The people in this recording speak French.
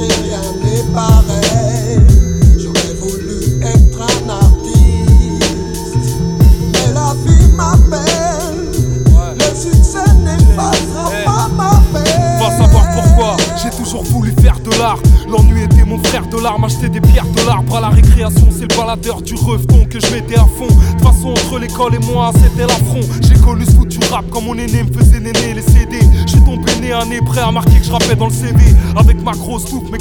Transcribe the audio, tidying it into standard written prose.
chez rien n'est pareil. J'aurais voulu être un artiste, mais la vie m'appelle. Le succès n'effacera pas ma peine. Va savoir pourquoi, j'ai toujours voulu faire de l'art. L'ennui était mon frère de l'arme, acheter des pierres de l'arbre à la récréation. C'est le baladeur du reveton que je mettais à fond. De toute façon entre l'école et moi c'était l'affront. J'ai connu ce foutu rap quand mon aîné me faisait néner les CD. J'suis tombé né un nez prêt à marquer que je rappais dans le CV. Avec ma grosse soupe, mes